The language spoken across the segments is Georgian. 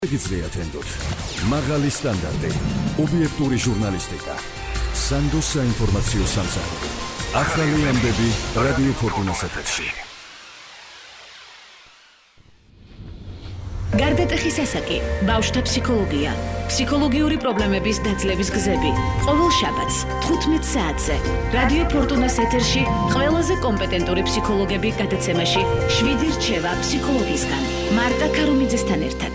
გიძლიათ ენდოთ მაღალი სტანდარტი, ობიექტური ჟურნალისტიკა, სანდოს საინფორმაციო სამსახური. ახალი ამბები რადიო ფორტუნას ეთერში. გარდატეხის ასაკი, ბავშვთა ფსიქოლოგია, ფსიქოლოგიური პრობლემების დაძლევის გზები. ყოველ შაბათს 15 საათზე რადიო ფორტუნას ეთერში ყველაზე კომპეტენტური ფსიქოლოგები გადაცემაში 7 რჩევა ფსიქოლოგისგან. მარტა ქარუმიძესთან ერთად.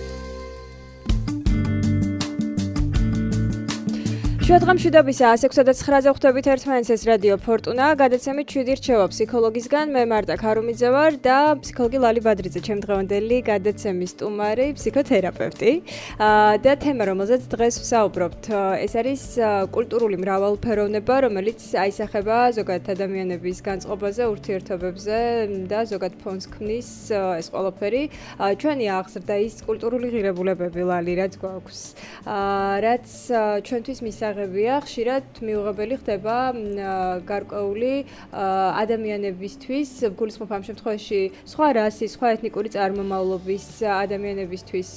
შუადღამშვიდობისა 6:09-ზე ხვდებით ერთმანეთს, ეს რადიო ფორტუნა, გადაცემით 7 რჩევა ფსიქოლოგისგან. მე მარტა ქარუმიძე ვარ და ფსიქოლოგი ლალი ბადრიძე, ჩემი დღევანდელი გადაცემის სტუმარი, ფსიქოთერაპევტი. და თემა, რომელზეც დღეს ვსაუბრობთ, ეს არის კულტურული მრავალფეროვნება, რომელიც აისახება ზოგადად ადამიანების განწყობაზე, ურთიერთობებზე და ზოგადად ფონს ქმნის ეს ყველაფერი. ჩვენი აღზრდა ის კულტურული ღირებულებები, ლალი, რაც გვაქვს, რაც ჩვენთვის მისაღებია, ხშირად მიუღებელი ხდება გარკვეული ადამიანებისთვის, გულისხმობ ამ შემთხვევაში სხვა რასის, სხვა ეთნიკური წარმომავლობის ადამიანებისთვის,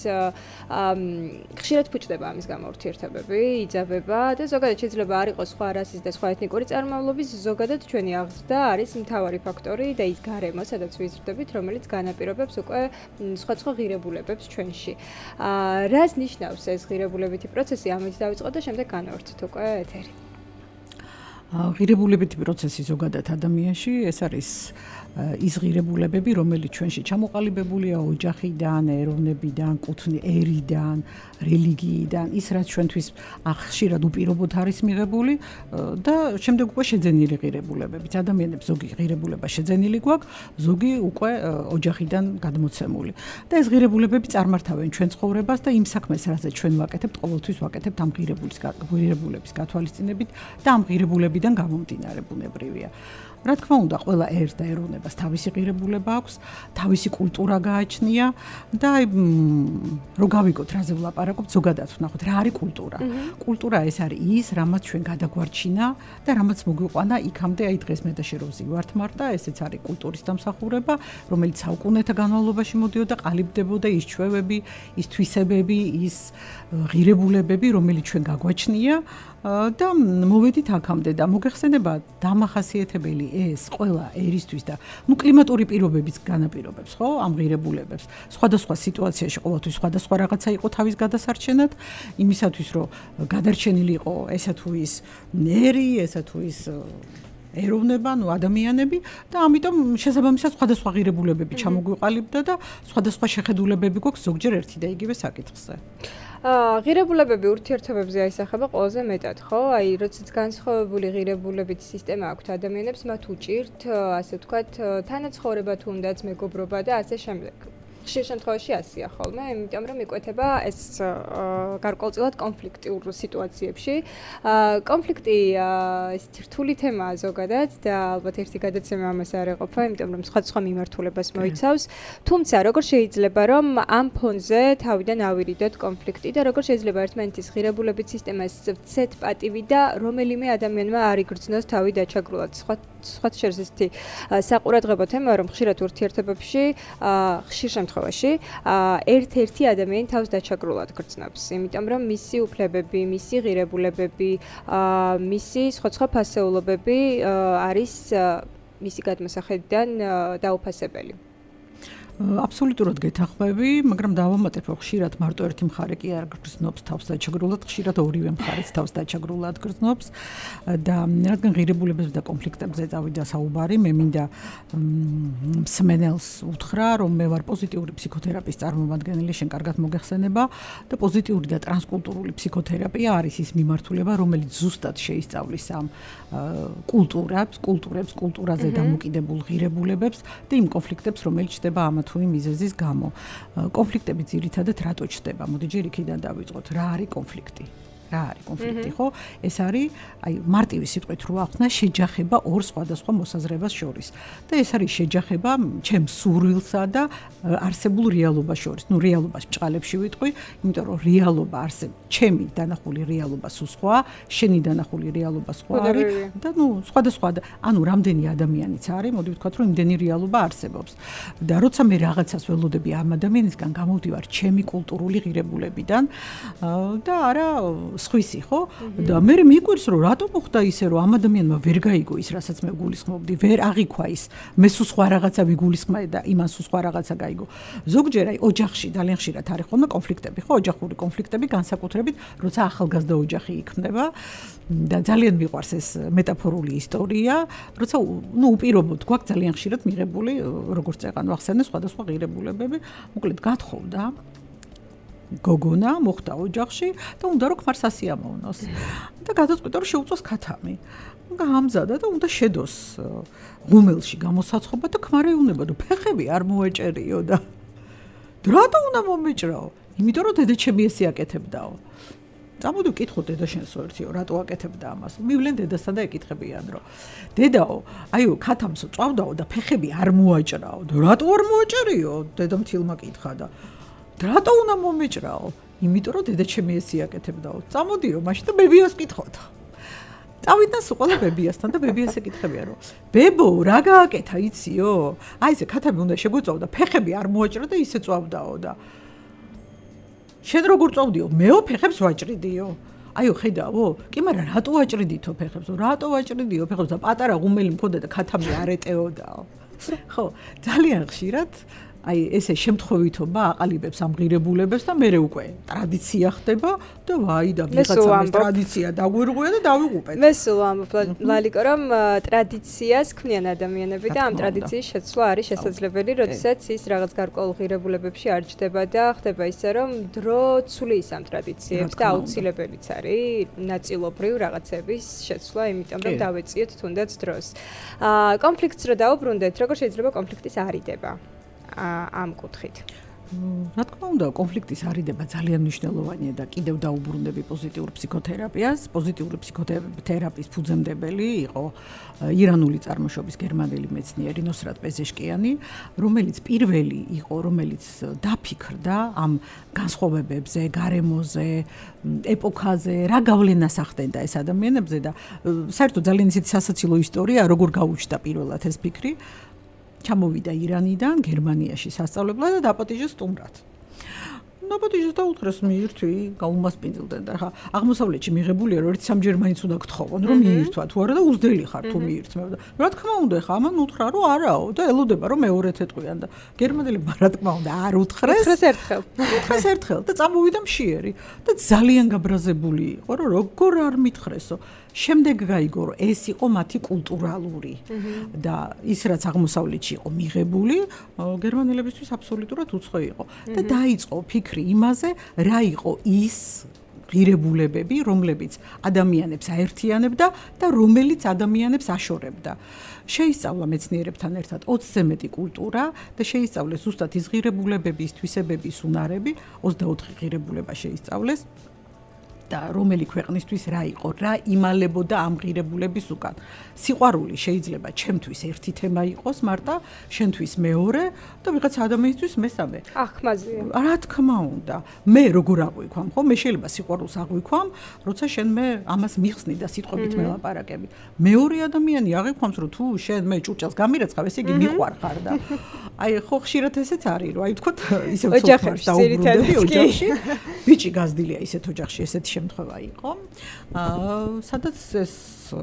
ხშირად ფუჭდება ამის გამო ურთიერთობები, იძაბება და ზოგადად შეიძლება არ იყოს სხვა რასის და სხვა ეთნიკური წარმომავლობის, ზოგადად ჩვენი აღზრდა არის მთავარი ფაქტორი და ის გარემო, სადაც ვიზრდებით, რომელიც განაპირობებს უკვე სხვადასხვა ღირებულებებს ჩვენში. რას ნიშნავს ეს ღირებულებითი პროცესი? ამით დავიწყო და შემდეგ განვართ უკვე ეთერი. ღირებულებითი პროცესი ზოგადად ადამიანში ეს არის ის ღირებულებები, რომელიც ჩვენში ჩამოყალიბებულია ოჯახიდან, ეროვნებიდან, ერიდან, რელიგიიდან, ის რაც ჩვენთვის ხშირად უპირობოდ არის მიღებული და შემდეგ უკვე შეძენილი ღირებულებებით. ადამიანებს ზოგი ღირებულება შეძენილი გვაქვს, ზოგი უკვე ოჯახიდან გადმოცემული. და ეს ღირებულებები წარმართავენ ჩვენ ცხოვრებას და იმ საქმეს, რასაც ჩვენ ვაკეთებთ, ყოველთვის ვაკეთებთ ამ ღირებულების გათვალისწინებით და ამ ღირებულებიდან გამომდინარე ბუნებრივია. რა თქმა უნდა, ყველა ერთ და ეროვნებას თავისი ღირებულება აქვს, თავისი კულტურა გააჩნია და რო გავიგოთ, რაზე ვლაპარაკობთ, ზოგადად ვნახოთ, რა არის კულტურა. კულტურა ეს არის ის, რამაც ჩვენ გადაგვარჩინა და რამაც მოგვიყვანა იქამდე, აი დღეს მე და შე რო ვზივართ მარტა, ესეც არის კულტურის დამსახურება, რომელიც საუკუნეთა განმავლობაში მოდიოდა, ყალიბდებოდა ის ჩვევები, ის თვისებები, ის ღირებულებები, რომელიც ჩვენ გაგვაჩნია და მოვედით აქამდე და მოგეხსენება დამახასიათებელი ეს ყველა ერისთვის და კლიმატური პირობებიც განაპირობებს, ხო, ამ ღირებულებებს. სხვადასხვა სიტუაციაში ყოველთვის სხვადასხვა რაღაცა იყო თავის გადასარჩენად, იმისათვის რომ გადარჩენილი იყო ესა თუ ის ერი, ესა თუ ის ეროვნება, ადამიანები და ამიტომ შესაბამისად სხვადასხვა ღირებულებები ჩამოგვიყალიბდა და სხვადასხვა შეხედულებები გვაქვს ზოგჯერ ერთი და იგივე საკითხზე. ღირებულებები ურთიერთობებზე აისახება ყველაზე მეტად, ხო? აი, როდესაც განსხვავებული ღირებულებითი სისტემა აქვთ ადამიანებს, მათ უჭირთ, ასე ვთქვათ, თანაცხოვრება თუნდაც, მეგობრობა და ასე შემდეგ. ხშირ შემთხვევაში ასია ხოლმე, იმიტომ რომ იკვეთება ეს გარკვეულწილად კონფლიქტიურ სიტუაციებში. კონფლიქტი ეს რთული თემაა ზოგადად და ალბათ ერთი გადაცემა ამას არ ეყოფა, იმიტომ რომ სხვადასხვა მიმართულებას მოიცავს. თუმცა, როგორ შეიძლება რომ ამ ფონზე თავიდან ავირიდოთ კონფლიქტი და როგორ შეიძლება ერთმანეთის ღირებულებით სისტემას ვცეთ პატივი და რომელიმე ადამიანმა არ იგრძნოს თავი დაჩაგრულად. სხვა შეერთებითი საყურადღებო თემაა, რომ ხშირად ურთიერთობებში ხშირ შემთხვევაში ერთ-ერთი ადამიანი თავს დაჩაგრულად გრძნობს, იმიტომ რომ მისი უფლებები, მისი ღირებულებები, მისი სხვა ფასეულობები არის მისი გადმოსახედიდან დაუფასებელი. აბსოლუტურად გეთანხმები, მაგრამ დავამატებ, რომ ხშირად მარტო ერთი მხარე კი არ გრძნობს თავს დაჩაგრულად, ხშირად ორივე მხარეც თავს დაჩაგრულად გრძნობს და რადგან ღირებულებებზე და კონფლიქტებზე წავიდა საუბარი, მე მინდა მსმენელს უთხრა, რომ მე ვარ პოზიტიური ფსიქოთერაპიის წარმომადგენელი, შენ კარგად მოგეხსენება და პოზიტიური და ტრანსკულტურული ფსიქოთერაპია არის ის მიმართულება, რომელიც ზუსტად შეისწავლის ამ კულტურაზე დამოკიდებულ ღირებულებებს და იმ კონფლიქტებს, რომელიც ჩნდება ამა თუ იმ მიზეზის გამო. კონფლიქტები ძირითადად რატო ჩნდება? მოდი ჯერ იქიდან დავიწყოთ. რა არის კონფლიქტი? რა არის კონფლიქტი, ხო? ეს არის აი მარტივი სიტყვით რო ახსნა შეჯახება ორ სხვადასხვა მოსაზრებას შორის. და ეს არის შეჯახება ჩემს სურვილსა და არსებულ რეალობას შორის. ნუ რეალობას ბჭყალებში ვიტყვი, იმიტომ რომ რეალობა არსებობს. ჩემი დანახული რეალობა სხვა, შენი დანახული რეალობა სხვა არის და ნუ სხვადასხვა ანუ რამდენი ადამიანიც არის, მოდი ვთქვათ, რომ იმდენი რეალობა არსებობს. და როცა მე რაღაცას ველოდები ამ ადამიანისგან, გამოვდივარ ჩემი კულტურული ღირებულებიდან და არა სხვისი, ხო? და მე მიგვირს რომ რატომ მოხდა ისე რომ ამ ადამიანმა ვერ გაიგო ის რასაც მე გულისხმობდი, ვერ აღიქვა ის მე სულ სხვა რაღაცა ვიგულისხმე და იმან სულ სხვა რაღაცა გაიგო. ზოგჯერ აი ოჯახში ძალიან ხშირად არის ხოლმე კონფლიქტები, ხო? ოჯახური კონფლიქტები განსაკუთრებით როცა ახალგაზრდა ოჯახი იქმნება და ძალიან მიყვარს ეს მეტაფორული ისტორია, როცა ნუ უპირობოდ გვაქვს ძალიან ხშირად მიღებული როგორც წეგან ვახსენე სხვადასხვა ღირებულებები, მოკლედ გათხოვდა გოგონა მოხდა ოჯახში და უნდა რომ ქმარს ასიამოვნოს და გადაწყვიტა რომ შეუწოს ქათამი. გაამზადა და უნდა შედოს ღუმელში გამოსაცხობა და ქმარი ეუბნება რომ ფეხები არ მოეჭერიო და რატო უნდა მომეჭრაო? იმიტომ რომ დედა ჩემი ესე აკეთებდაო. წამოდი ვკითხო დედაშენსო ერთიო, რატო აკეთებდა ამას? მივლენ დედასთან და ეკითხებიან რომ დედაო, აიო, ქათამსო წავდაო და ფეხები არ მოაჭრაო. და რატო არ მოაჭერიო? დედამ თილმა კითხა და რატო უნდა მომეჭრაო? იმიტომ რომ დედა ჩემი ესე აკეთებდაო. წამოდიო, მაშინ და ბებიას კითხოთ. წავიდნენ სულ ყველა ბებიასთან და ბებიას ეკითხებიან რომ ბებო, რა გააკეთა, იციო? აი ესე ქათამი უნდა შეგვეწაო და ფეხები არ მოაჭრა და ისე წავდაო და შენ როგორ წავდიო? მეო ფეხებს ვაჭრიდიო. აიო, ხედავო? კი, მაგრამ რატო ვაჭრიდითო ფეხებს? რატო ვაჭრიდიო ფეხებს და პატარა ღუმელი მქონდა და ქათამი არ ეტეოდაო. ხო, ძალიან ხშირად აი ესე შემთხვევითობა აყალიბებს ამ ღირებულებებს და მერე უკვე ტრადიცია ხდება და ვაი და ვიღაცამ ეს ტრადიცია დაგვირღვია და დავიღუპეთ. მე სულ ამბობ ლალიკო რომ ტრადიციას ქმნიან ადამიანები და ამ ტრადიციის შეცვლა არის შესაძლებელი, როდესაც ის რაღაც გარკვეულ ღირებულებებში არ ჯდება და ხდება ისე რომ დრო ცulis ამ ტრადიციებს და აუცილებელიც არის ნაწილობრივ რაღაცების შეცვლა, იმიტომ რომ დავეციოთ თუნდაც დროს. კონფლიქტს რო დაუბრუნდეთ, როგორ შეიძლება კონფლიქტის არიდება? ამ კუთხით. რა თქმა უნდა, კონფლიქტის არიდება ძალიან მნიშვნელოვანია და კიდევ დაუბრუნდები პოზიტიურ ფსიქოთერაპიას. პოზიტიური ფსიქოთერაპიის ფუძემდებელი იყო ირანული წარმოშობის გერმანელი მეცნიერი ნოსრატ პეზეშკიანი, რომელიც პირველი იყო, რომელიც დაფიქრდა ამ განსხვავებებზე, გარემოზე, ეპოქაზე, რა გავლენას ახდენდა ეს ადამიანებზე და საერთოდ ძალიან ისეთი სასაცილო ისტორია, როგორ გაუჩნდა პირველად ეს ფიქრი. ჩამოვიდა ირანიდან გერმანიაში სასწავლებლად და დაპატიჟეს სტუმრად. დაპატიჟეს და უთხრეს მიირთვი, გაუმასპინძლდნენ და ხა აღმოსავლეთში მიღებულია რომ ერთ სამჯერ მაინც უნდა გთხოვონ რომ მიირთვა თუ არა და უძდელი ხარ თუ მიირთმევ და რა თქმა უნდა ხა ამან უთხრა რომ არაო და ელოდება რომ მეორედ ეთყვიან და გერმანელებმა რა თქმა უნდა არ უთხრეს ერთხელ და წამოვიდა მშიერი და ძალიან გაბრაზებული იყო რომ როგორ არ მითხრესო. შემდეგ გაიგო რომ ეს იყო მათი კულტურალური და ის რაც აღმოსავლეთში იყო მიღებული გერმანელებისთვის აბსოლუტურად უცხო იყო და დაიწყო ფიქრი იმაზე რა იყო ის ღირებულებები რომლებიც ადამიანებს აერთიანებდა და რომელიც ადამიანებს აშორებდა. შეისწავლა მეცნიერებთან ერთად 20-ზე მეტი კულტურა და შეისწავლეს ზუსტად ის ღირებულებები, ის თვისებების უნარები, 24 ღირებულება შეისწავლეს. და რომელი ქვეყნისთვის რა იყო, რა იმალებოდა ამ ღირებულების უკან. სიყვარული შეიძლება ჩემთვის ერთი თემა იყოს, მარტა შენთვის მეორე და ვიღაც ადამიანისთვის მესამე. ახმაზია. რა თქმა უნდა, მე როგორ აღვიქვამ, ხო? მე შეიძლება სიყვარულს აღვიქვამ, როცა შენ მე ამას მიხსნი და სიტყვებით მელაპარაკები. მეორე ადამიანი აღვიქვამს, რომ თუ შენ მე ჭურჭელს გამირეცხავ, ესე იგი მიყვარხარ და აი ხო ხშირად ესეც არის, რომ აი ვთქვათ, ისე ვცოცხლად დაუბრუნდები ოჯახში. ბიჭი გაზრდილია ისეთ ოჯახში, ესეთი შემთხვევა იყო. სადაც ეს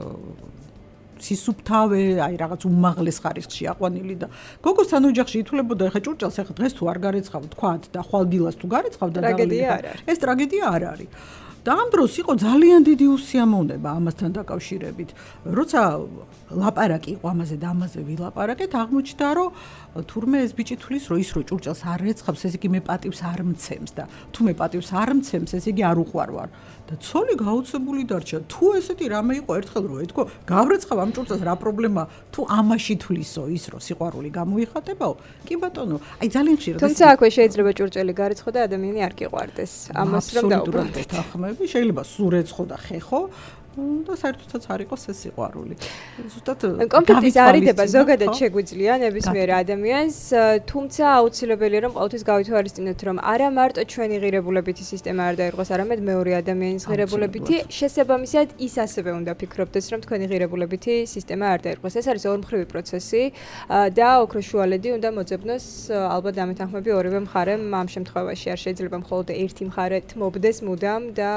სისუფთავე, აი რაღაც უმაღლეს ხარისხში აყვანილი და გოგოსთან ოჯახში ითვლებოდა ეხა ჭურჭელს ეხა დღეს თუ არ გარეცხავ თქვათ და ხვალ დილას თუ გარეცხავ და ეს ტრაგედია არ არის. და ამ დროს იყო ძალიან დიდი უსიამოვნება ამასთან დაკავშირებით. როცა ლაპარაკი იყო ამაზე და ამაზე ვილაპარაკეთ, აღმოჩნდა რომ თურმე ეს ბიჭი თulis რომ ის რო ჭურჭელს არ რეცხავს, ესე იგი მე პატივს არ მცემს და თუ მე პატივს არ მცემს, ესე იგი არ უყვარვარ. და ცოლი გაუცებული დარჩა. თუ ესეთი რამე იყო ერთხელ რო ეთქო, გავრეცხავ ამ ჭურჭელს რა პრობლემა თუ ამაში თulisო ის რო სიყვარული გამოიხატებაო? კი ბატონო, აი ძალიან ხშირად თუმცა აქვე შეიძლება ჭურჭელი გარეცხო და ადამიანი არ გიყვარდეს. ამას რომ დაუბრუნდეთ. სიყვარული, შეიძლება სურეცხო და ხეხო და საერთოდაც არ იყოს ეს სიყვარული. ზუსტად კონფლიქტის არიდება ზოგადად შეგვიძლია ნებისმიერ ადამიანს, თუმცა აუცილებელია რომ ყოველთვის გავითვალისწინოთ, რომ არა მარტო ჩვენი ღირებულებითი სისტემა არ დაირღვეს, არამედ მეორე ადამიანის ღირებულებითი, შესაბამისად ის ასევე უნდა ფიქრობდეს, რომ თქვენი ღირებულებითი სისტემა არ დაირღვეს. ეს არის ორმხრივი პროცესი და ოქროშუალედი უნდა მოძებნოს ალბათ დამეთანხმები ორივე მხარემ ამ შემთხვევაში არ შეიძლება მხოლოდ ერთი მხარე თმობდეს მუდამ და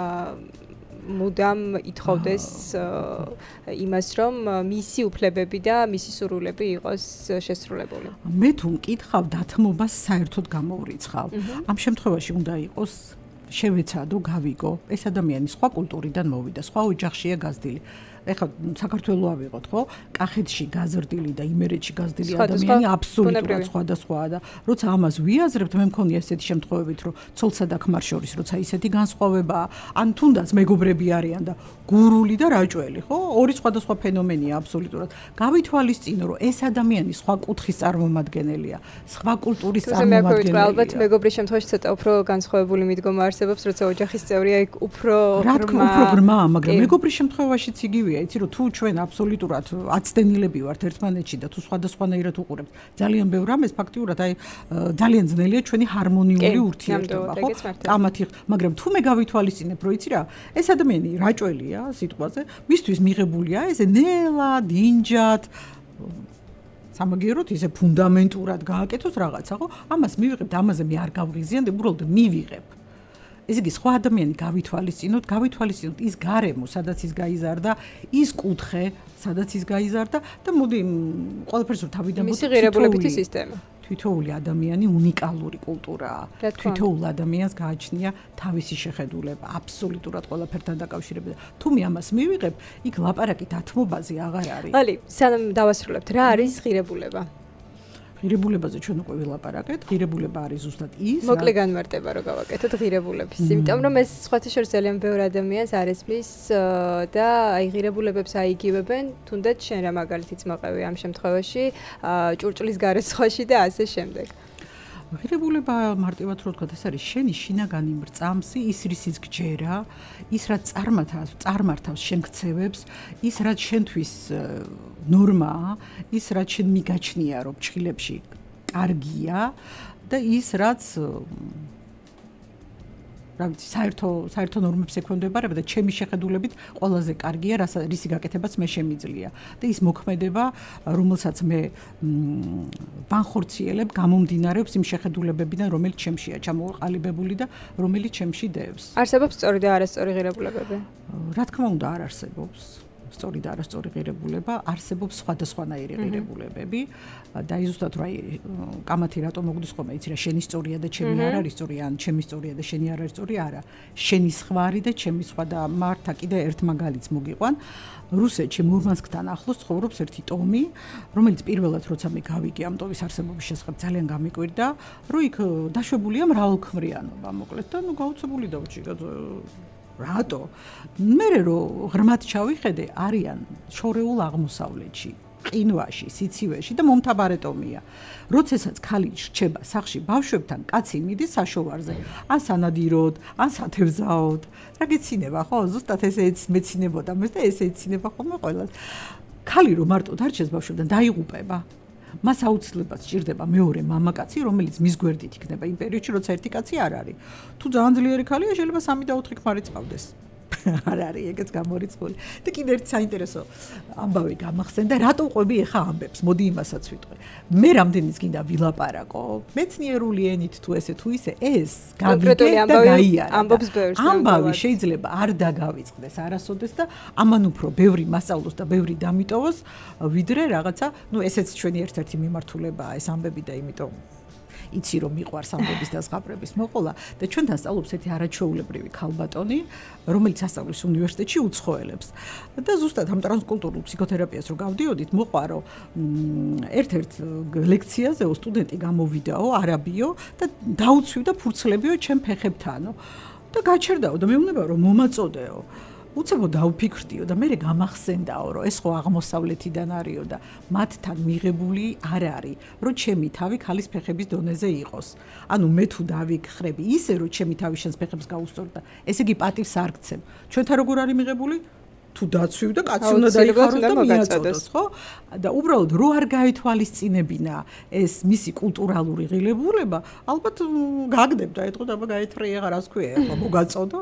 მუდამ ითხოვდეს იმას, რომ მისი უფლებები და მისი სურვილები იყოს შესრულებული. მე თუ მკითხავ დათმობას საერთოდ გამოვრიცხავ. ამ შემთხვევაში უნდა იყოს შევეცადო, გავიგო, ეს ადამიანი სხვა კულტურიდან მოვიდა, სხვა ოჯახშია გაზრდილი. ეხლა საქართველოს ავიღოთ, ხო? კახეთში გაზრდილი და იმერეთში გაზრდილი ადამიანი აბსოლუტურად სხვადასხვაა და როცა ამას ვიაზრებთ, მე მქონია ესეთი შემთხვევებით, რომ ცოლსა და ქმარ შორის, როცა ისეთი განსხვავებაა, ან თუნდაც მეგობრები არიან და გურული და რაჭველი, ხო? ორი სხვადასხვა ფენომენია აბსოლუტურად. გავითვალისწინო, რომ ეს ადამიანი სხვა კუთხის წარმომადგენელია, სხვა კულტურის წარმომადგენელია. ალბათ მეგობრის შემთხვევაში ცოტა უფრო განსხვავებული მიდგომა არსებობს, როცა ოჯახის წევრია, იქ უფრო ღრმა, მაგრამ მეგობრის შემთხვევაშიც იგივეა. იცი რომ თუ ჩვენ აბსოლუტურად აცდენილები ვართ ერთმანეთში და თუ სხვადასხვანაირად უყურებთ ძალიან ბევრ რამეს ფაქტიურად აი ძალიან ძნელია ჩვენი ჰარმონიული ურთიერთობა ხო კამათი მაგრამ თუ მე გავითვალისწინებ რომ იცი რა ეს ადამიანი რაჭველია სიტყვაზე მისთვის მიღებულია ეს ნელა დინჯად სამაგიეროდ ისე ფუნდამენტურად გააკეთოს რაღაცა ხო ამას მივიღებ და ამაზე მე არ გავღიზიანებ უბრალოდ მივიღებ ეს იგი სხვა ადამიანი გავითვალისწინოთ ის გარემო, სადაც ის გაიზარდა, ის კუთხე, სადაც ის გაიზარდა და მოდი ყველაფერს რომ თავიდან მისი ღირებულებითი სისტემა. თითოეული ადამიანი უნიკალური კულტურაა. თითოეულ ადამიანს გააჩნია თავისი შეხედულება, აბსოლუტურად ყველაფერთან დაკავშირებით. თუ მე ამას მივიღებ, იქ ლაპარაკი დათმობაზე აღარ არის. ხალი, სანამ დავასრულებთ, რა არის ღირებულება? ღირებულებაზე ჩვენ უკვე ვილაპარაკეთ. ღირებულება არის ზუსტად ის. მოკლე განმარტება რო გავაკეთოთ ღირებულების. იმიტომ რომ ეს სხვათა შორის ძალიან ბევრი ადამიანს არ ესმის და აი ღირებულებებს აიგივებენ, თუნდაც შენ რა მაგალითიც მოყევი ამ შემთხვევაში, ჭურჭლის გარესხვაში და ასე შემდეგ. ღირებულება მარტივად რო ვთქვათ, ეს არის შენი შინაგანი მრწამსი, ის რისიც გჯერა, ის რაც წარმართავს შენ ქცევებს, ის რაც შენთვის ნორმაა, ის რაც შენ მიგაჩნია, რომ ჭხილებში კარგია და ის რაც რა ვიცი, საერთო ნორმებს ექვემდებარება და ჩემი შეხედულებით ყველაზე კარგია, რისი გაკეთებაც მე შემიძლია. და ის მოქმედება, რომელსაც მე ვანხორციელებ, გამომდინარეობს იმ შეხედულებებიდან, რომელიც ჩემშია ჩამოყალიბებული და რომელიც ჩემში დევს. არსებობს სწორი და არასწორი ღირებულებები? რა თქმა უნდა, არ არსებობს. სწორი და არასწორი ღირებულება, არსებობს სხვადასხვანაირი ღირებულებები და ზუსტად რა კამათი რატომ მოგდისხომა, იცი რა, შენი სწორია და ჩემი არ არის სწორი, ან ჩემი სწორია და შენი არ არის სწორი, არა. შენი სხვარი და ჩემი სხვა და მართა კიდე ერთ მაგალითს მოგიყვან. რუსეთში მურმანსკთან ახლოს ცხოვრობს ერთი ტომი, რომელიც პირველად როცა მე გავიგე ამ ტომის არსებობის შესახებ ძალიან გამიკვირდა, რომ იქ დაშვებულია მრავალქმრიანობა, მოკლედ და გაუცებული დავჭი რატო? მე რო ღრმად ჩავიხედე, არიან შორეულ აღმოსავლეთში, ყინვაში, სიცივეში და მომთაბარე ტომია. როდესაც ხალი რჩება სახში ბავშვებთან, კაცი მიდის საშოვარზე, ან სანადიროდ, ან სათევზაოდ. რა გეცინება, ხო? ზუსტად ესეც მეცინებოდა მე და ესე ეცინება ხოლმე ყველას. ხალი რო მარტო დარჩეს ბავშვებთან, დაიღუპება. მას აუცილებლად სჭირდება მეორე მამაკაცი, რომელიც მის გვერდით იქნება იმ პერიოდში, როცა ერთი კაცი არ არის. თუ ძალიან ძლიერი ხალია, შეიძლება 3 და 4 ქმარი წავდეს. არ არის ეგეც გამორიცხული. და კიდევ ერთი საინტერესო ამბავი გამახსენდა, რატო ყვები ეხა ამბებს? მოდი იმასაც ვიტყვი. მე რამდენიც გინდა ვილაპარაკო, მეცნიერული ენით თუ ესე თუ ისე, ეს გავიგე და გაიარა. ამბობს ბევრს. ამბავი შეიძლება არ დაგავიწყდეს არასოდეს და ამან უფრო ბევრი მასწავლოს და ბევრი დამიტოვოს, ვიდრე რაღაცა, ესეც ჩვენი ერთ-ერთი მიმართულებაა ეს ამბები და იმიტომ იცი რომ მიყვარს ამბების და ზღაპრების მოყოლა და ჩვენთან სწავლობს ერთი არაჩვეულებრივი ქალბატონი, რომელიც ასწავლის უნივერსიტეტში უცხოელებს. და ზუსტად ამ ტრანსკულტურულ ფსიქოთერაპიას რო გავდიოდით, მოყვა რომ ერთ-ერთ ლექციაზეო სტუდენტი გამოვიდაო, არაბიო და დაუცვივდა ფურცლებიო ჩემ ფეხებთანო. და გაჩერდაო და მეუბნება რომ მომაწოდეო. უცებო დავფიქრდიო და მე გამახსენდაო, რომ ეს ხო აღმოსავლეთიდან არისო და მათთან მიღებული არ არის, რომ ჩემი თავი ქალის ფეხების დონეზე იყოს. ანუ მე თუ დავიქხრები ისე, რომ ჩემი თავი შენს ფეხებს გაუსწორ და ესე იგი პატივს არ გცემ. ჩვენთან როგორ არის მიღებული? თუ დაცვი და კაცი უნდა დაიხაროს და მიაწოდოს, ხო? და უბრალოდ რო არ გაეთვალისწინებინა ეს მისი კულტურალური ღირებულება, ალბათ გაგდებდა, ეთქო და გაეთრე აღარ რას ქვია, ახლა მოგაწოდო.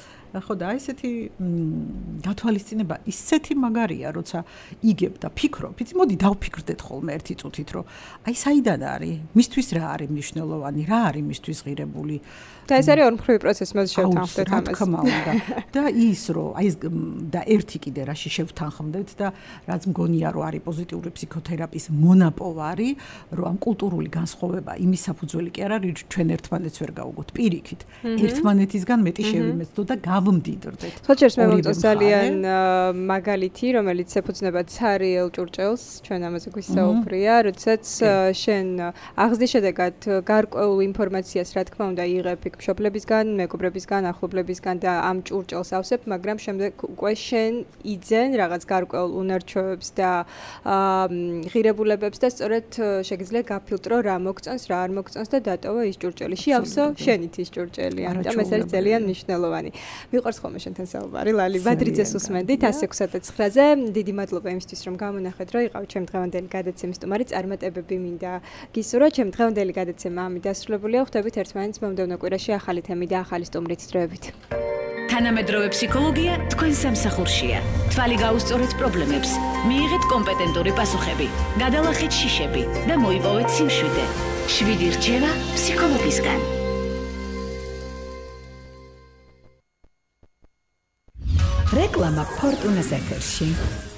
ხო და ესეთი გათვალისწინება ისეთი მაგარია, როცა იგებ და ფიქრობ, იცი მოდი დავფიქრდეთ ხოლმე ერთი წუთით, რომ აი საიდან არის, მისთვის რა არის მნიშვნელოვანი, რა არის მისთვის ღირებული. და ეს არის ორმხრივი პროცესი, მას შევთანხმდეთ ამას. თქმა უნდა. და ის რომ აი და ერთი კიდე რაში შევთანხმდეთ და რაც მგონია რომ არის პოზიტიური ფსიქოთერაპიის მონაპოვარი, რომ ამ კულტურული განსხვავება იმის საფუძველი კი არ არის, ჩვენ ერთმანეთს ვერ გავუგოთ პირიქით. ერთმანეთისგან მეტი შევიმეცდოთ და გავმდიდრდეთ. ხოჭერს მე მომწონს ძალიან მაგალითი, რომელიც ეფუძნება ცარიელ ჭურჭელს, ჩვენ ამაზე გვისაუბრია, როდესაც შენ აღზრდის შედეგად გარკვეულ ინფორმაციას რა თქმა უნდა იღებ მშობლებისგან, მეგობრებისგან, ახლობლებისგან და ამ ჭურჭელს ავსებ, მაგრამ შემდეგ უკვე შენ იძენ რაღაც გარკვეულ უნარჩვევებს და ღირებულებებს და სწორედ შეგიძლია გაფილტრო რა მოგწონს, რა არ მოგწონს და დატოვა ის ჭურჭელი. შეავსო შენით ის ჭურჭელი. ამიტომ ეს არის ძალიან მნიშვნელოვანი. მიყვარს ხოლმე შენთან საუბარი. ლალი ბადრიძეს უსმენდით 106.9-ზე. დიდი მადლობა იმისთვის, რომ გამონახეთ, რომ იყავით ჩემი დღევანდელი გადაცემის სტუმარი. წარმატებები მინდა გისურვოთ. ჩემი დღევანდელი გადაცემა ამით დასრულებულია. ხვდებით ერთმანეთს მომდევნო კვირაში ახალი თემით და ახალი სტუმრით დროებით. თანამედროვე ფსიქოლოგია თქვენ სამსახურშია. თვალი გაუსწორეთ პრობლემებს, მიიღეთ კომპეტენტური პასუხები, გადალახეთ შიშები და მოიპოვეთ სიმშვიდე. 7 რჩევა ფსიქოლოგისგან. რეკლამა ფორტუნას ეთერში.